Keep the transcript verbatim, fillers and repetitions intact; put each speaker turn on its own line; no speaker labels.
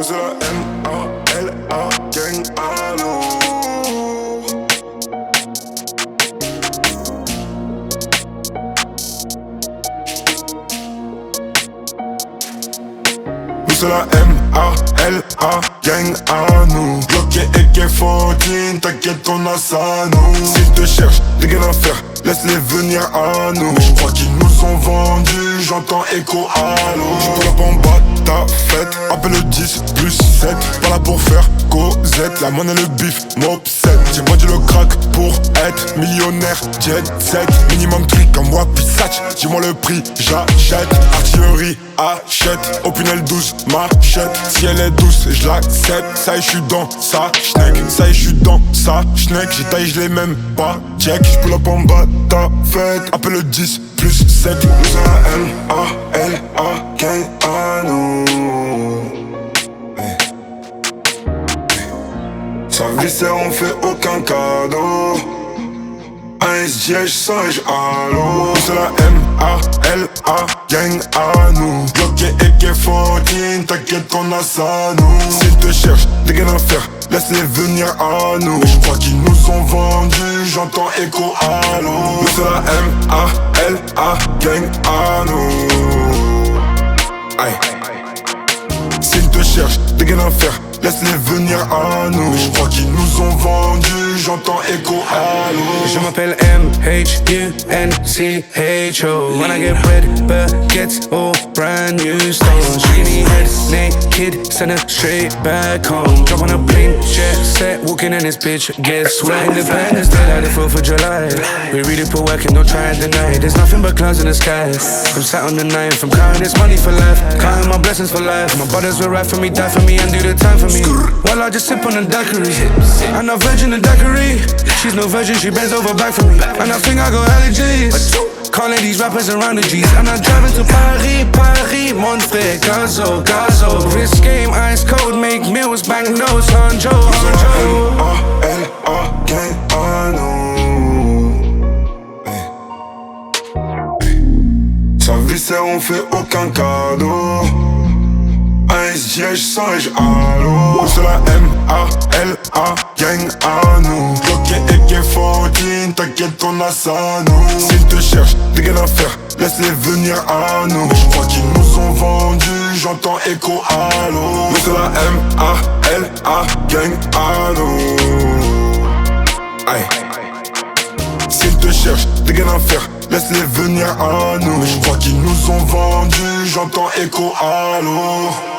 c'est la M A L A gang à nous. C'est la M A L A gang à nous. Bloqué A K quatorze, t'inquiète qu'on a ça nous. S'ils te cherchent, des gars d'enfer, laisse-les venir à nous. Mais je crois qu'ils nous ont vendus, j'entends écho allô. J'pull up en bas ta fête, appelle le dix plus sept. Pas là pour faire causette, la monnaie le bif m'obsède. J'ai vendu le crack pour être millionnaire, jet set. Minimum clic comme moi Pissatch, dis-moi le prix, j'achète. Artillerie, achète, Opinel douze, machette. Si elle est douce, je l'accepte. Ça y est, j'suis dans sa schneck. Ça y est, j'suis dans sa schneck. J'ai taillé, j'l'ai même pas check. J'pull up en bas ta fête, appelle le dix plus sept. Nous c'est la M A L A gang à nous. Hey. Hey. Sans viscère, on fait aucun cadeau. Un S G H singe allô. C'est la M A L A gang à nous. Bloqué A K quatorze, t'inquiète qu'on a ça nous. S'ils te cherchent, des gars d'enfer, laisse-les venir à nous. Mais je crois qu'ils nous ont vendus, j'entends écho allô. C'est la M A L A gang à nous. Aïe. S'ils te cherchent, des gars d'enfer, laisse-les venir à nous. Mais je crois qu'ils nous ont vendus, j'entends écho allô.
Je m'appelle M H U N C H O. When I get bread, baguettes or brand new stones. Skinny head, naked, send her straight back home. Jump on a plane, jet set, walking in this bitch, guess what? Independence Day like the fourth of July. We really put work and don't try and deny. There's nothing but clouds in the sky. I'm sat on the ninth, I'm counting this money for life, counting my blessings for life. My brothers will ride for me, die for me, and do the time for me. While I just sip on the daiquiri. I'm not virgin the daiquiri. She's no virgin, she bends over back for me. And I think I got allergies. Calling these rappers around the G's. And I'm driving to Paris, Paris, mon frère, gazo, gazo. This game ice cold, make meals, bank notes, Hanjo, Hanjo.
M A L A gang à nous. Hey. Hey. Sans viscère, on fait aucun cadeau. Un S G H singe allô. C'est la M A L A gang à nous. Bloqué A K quatorze, t'inquiète qu'on a ça nous. S'ils te cherchent, des gars d'enfer, laisse-les venir à nous. Mais je crois qu'ils nous ont vendus, j'entends écho allô. Mais c'est la M A L A gang à nous. Aïe. S'ils te cherchent, des gars d'enfer, laisse-les venir à nous. Mais je crois qu'ils nous ont vendus, j'entends écho allô.